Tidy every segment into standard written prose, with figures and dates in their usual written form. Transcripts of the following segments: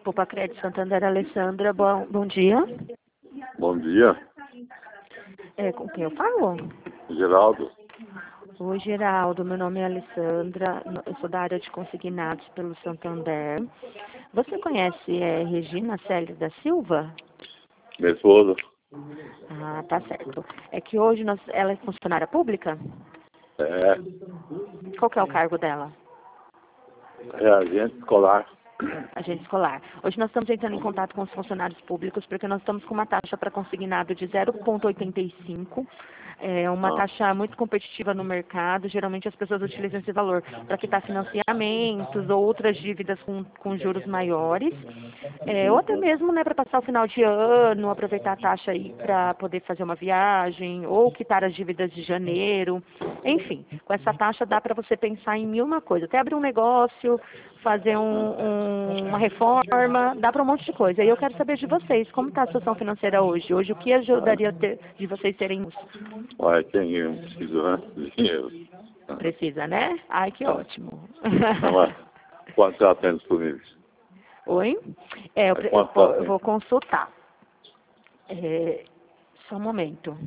Poupa Crédito Santander, Alessandra, bom dia. Bom dia, Com quem eu falo? Geraldo. Oi, Geraldo, meu nome é Alessandra, eu sou da área de consignados pelo Santander. Você conhece Regina Célia da Silva? Minha esposa Ah, tá certo. É que hoje ela é funcionária pública? Qual que é o cargo dela? é agente escolar. Agente escolar. Hoje nós estamos entrando em contato com os funcionários públicos porque nós estamos com uma taxa para consignado de 0,85. É uma taxa muito competitiva no mercado. Geralmente as pessoas utilizam esse valor para quitar financiamentos ou outras dívidas com juros maiores. Ou até mesmo, né, para passar o final de ano, aproveitar a taxa aí para poder fazer uma viagem ou quitar as dívidas de janeiro. Enfim, com essa taxa dá para você pensar em mil uma coisa. Até abrir um negócio, fazer uma reforma, dá para um monte de coisa. E eu quero saber de vocês, como está a situação financeira hoje? Hoje, o que ajudaria de vocês terem isso? Olha, quem precisa, né? Dinheiro. Precisa, né? Ai, que ótimo. Mas quanto já tem disponível? Oi? Eu vou consultar. Só um momento.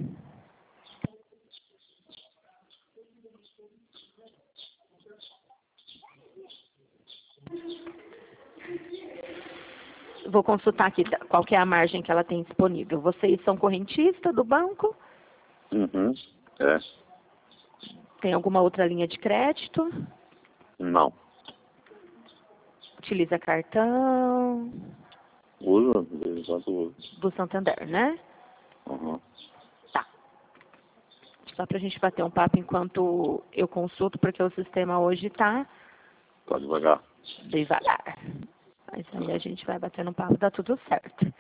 Vou consultar aqui qual que é a margem que ela tem disponível. Vocês são correntistas do banco? Uhum. É. Tem alguma outra linha de crédito? Não. Utiliza cartão? Uso, de vez em quando uso. Do Santander, né? Uhum. Tá. Só pra gente bater um papo enquanto eu consulto, porque o sistema hoje tá Tá devagar. devagar. Mas aí a gente vai batendo um papo, dá tudo certo.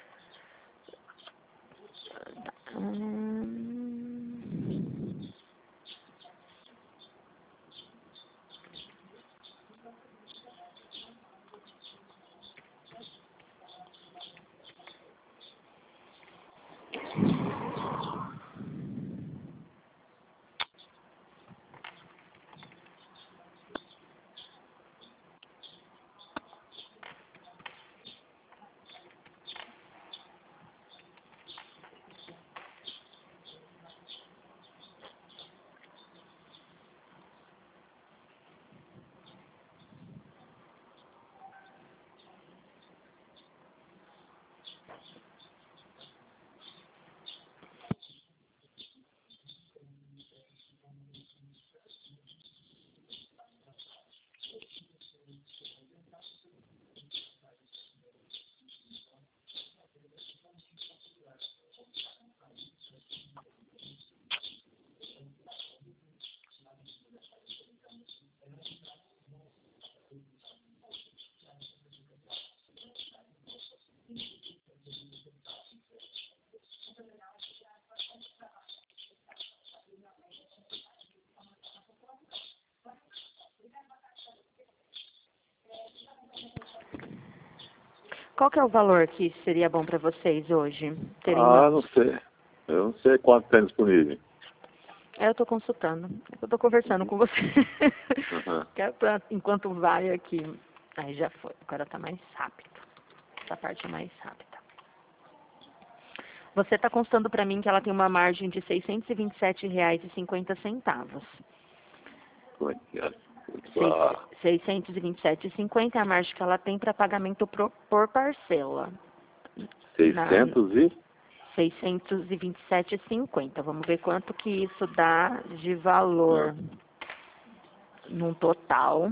Tá. Qual que é o valor que seria bom para vocês hoje terem mãos? Não sei. Eu não sei quanto tem disponível. Eu estou consultando. Eu estou conversando com você. Uhum. Enquanto vai aqui. Aí já foi. Agora está mais rápido. Essa parte é mais rápida. Você está constando para mim que ela tem uma margem de R$ 627,50. Como é que é? R$ 627,50 é a margem que ela tem para pagamento por parcela. 600 e? 627,50. Vamos ver quanto que isso dá de valor num total.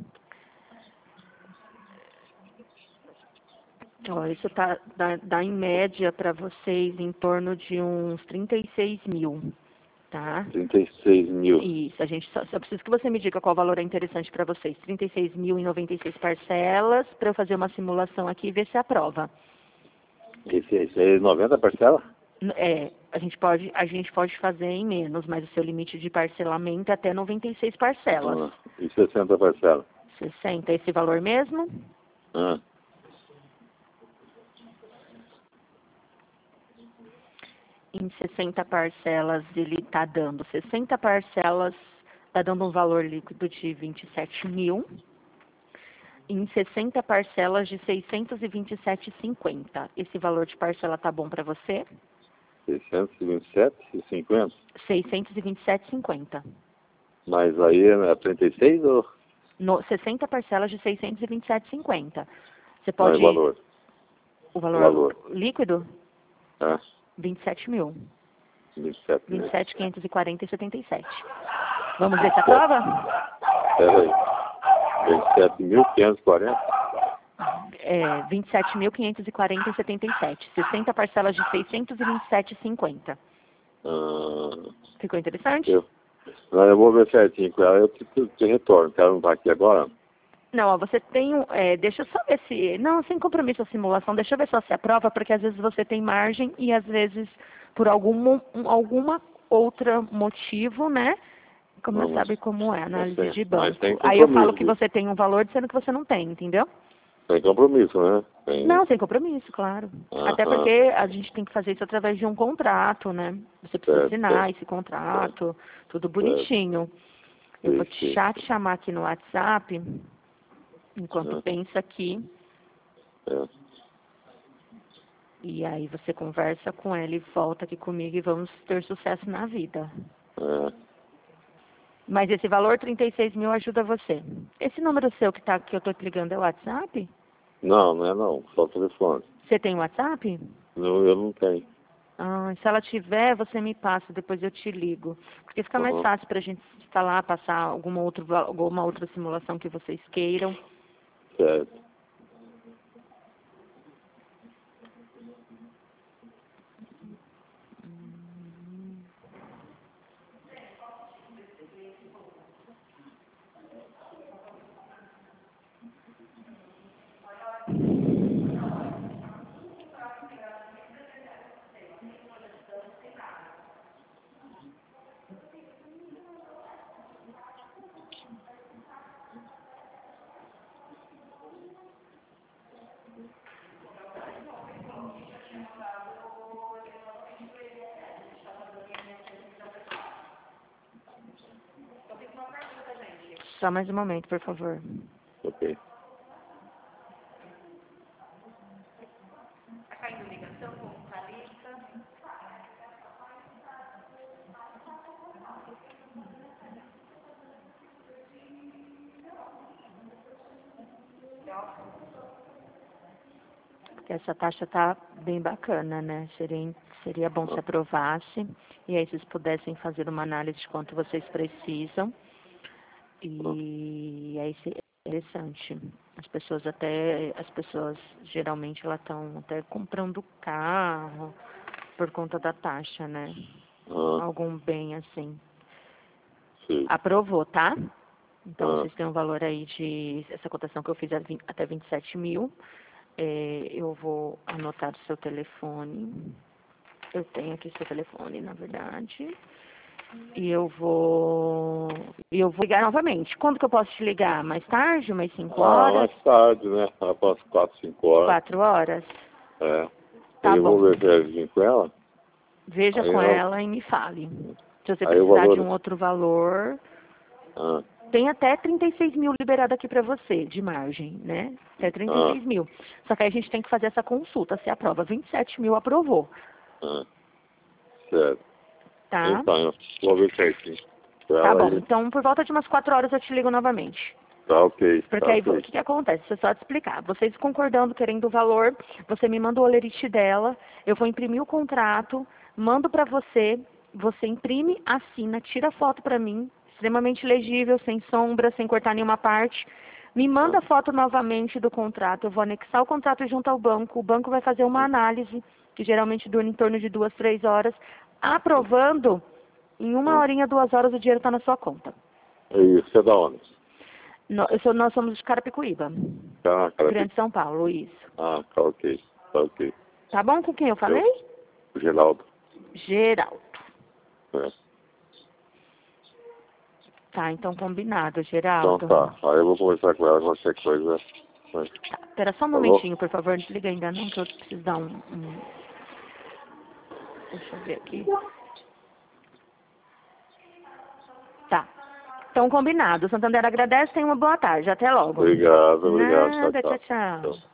Ó, isso dá em média para vocês em torno de uns 36 mil, tá? 36 mil. Isso, só preciso que você me diga qual valor é interessante para vocês. 36 mil em 96 parcelas, para eu fazer uma simulação aqui e ver se aprova. Esse é 90 parcela? A gente pode fazer em menos, mas o seu limite de parcelamento é até 96 parcelas. E 60 parcelas? 60, esse valor mesmo? Em 60 parcelas, ele está dando 60 parcelas, está dando um valor líquido de 27 mil. em 60 parcelas de 627,50. Esse valor de parcela tá bom para você? 627,50? 627,50. Mas aí é 36 ou? 60 parcelas de 627,50. Você Não, pode... é valor. O valor, O valor. líquido? É, 27 mil. 27 mil. 27.540,77. Vamos ver se aprova? Espera aí. 27.540? 27.540,77. 60 parcelas de 627,50. Ficou interessante? Não, eu vou ver certinho com ela, eu te retorno, que ela não está aqui agora. Não, ó, você tem deixa eu só ver se... Não, sem compromisso a simulação, deixa eu ver só se aprova, porque às vezes você tem margem e às vezes por alguma outra motivo, né? Como Vamos. sabe como é, análise de Mas banco. tem Aí eu falo compromisso, que viu? você tem um valor dizendo que você não tem, entendeu? Tem compromisso, né? Tem... Não, sem compromisso, claro. Até Aham. porque a gente tem que fazer isso através de um contrato, né? Você precisa Certo, assinar certo. esse contrato, tudo bonitinho. Eu vou Sim. já te chamar aqui no WhatsApp, enquanto É. pensa aqui, É. e aí você conversa com ela e volta aqui comigo e vamos ter sucesso na vida. É. Mas esse valor, 36 mil, ajuda você. Esse número seu que eu tô te ligando é o WhatsApp? Não, não é não, só o telefone. Você tem WhatsApp? Não, eu não tenho. Ah, se ela tiver, você me passa, depois eu te ligo. Porque fica mais Uhum. fácil pra gente instalar, passar alguma outra simulação que vocês queiram. Certo. Só mais um momento, por favor. Ok. Porque essa taxa tá bem bacana, né? Seria bom se aprovasse. E aí vocês pudessem fazer uma análise de quanto vocês precisam. E aí seria interessante. As pessoas geralmente elas estão até comprando carro por conta da taxa, né? Algum bem assim. Sim. Aprovou, tá? Então vocês Ah. têm um valor aí de essa cotação que eu fiz até 27 mil. Eu vou anotar o seu telefone. Eu tenho aqui seu telefone, na verdade. E eu vou ligar novamente. Quando que eu posso te ligar? Mais tarde? Mais 5 horas? Mais tarde, né? Após 4, 5 horas. 4 horas? É. Tá Eu bom. vou ver certinho com ela. Veja Aí com ela e me fale. Se você aí o precisar valor... de um outro valor, Ah. tem até 36 mil liberado aqui para você, de margem, né? Até 36 mil. Só que aí a gente tem que fazer essa consulta, se aprova. 27 mil aprovou, Certo. tá? Então, eu vou ver certinho. Tá bom. Aí. Então, por volta de umas 4 horas eu te ligo novamente. Tá ok. Porque Tá aí, ok. o que acontece? Deixa eu só te explicar. Vocês concordando, querendo o valor, você me manda o olerite dela, eu vou imprimir o contrato, mando pra você, você imprime, assina, tira a foto pra mim, extremamente legível, sem sombra, sem cortar nenhuma parte. Me manda a foto novamente do contrato, eu vou anexar o contrato junto ao banco, o banco vai fazer uma análise, que geralmente dura em torno de 2, 3 horas, aprovando, em 1 horinha, 2 horas, o dinheiro está na sua conta. Isso, você é da onde? Nós somos de Carapicuíba, Tá, cara. Grande São Paulo, isso. Ah, tá ok. Tá ok. Tá bom com quem eu falei? O Geraldo. Geraldo. É. Tá, então combinado, Então Geraldo. tá. Aí eu vou conversar com ela, qualquer coisa. Mas... Tá, espera só um Tá bom? momentinho, por favor, não desliga ainda não, que eu preciso dar Deixa eu ver aqui. Tá. Então, combinado. O Santander agradece, tenha uma boa tarde. Até logo. Obrigado, obrigado. Nada, Tchau, tchau, tchau. tchau.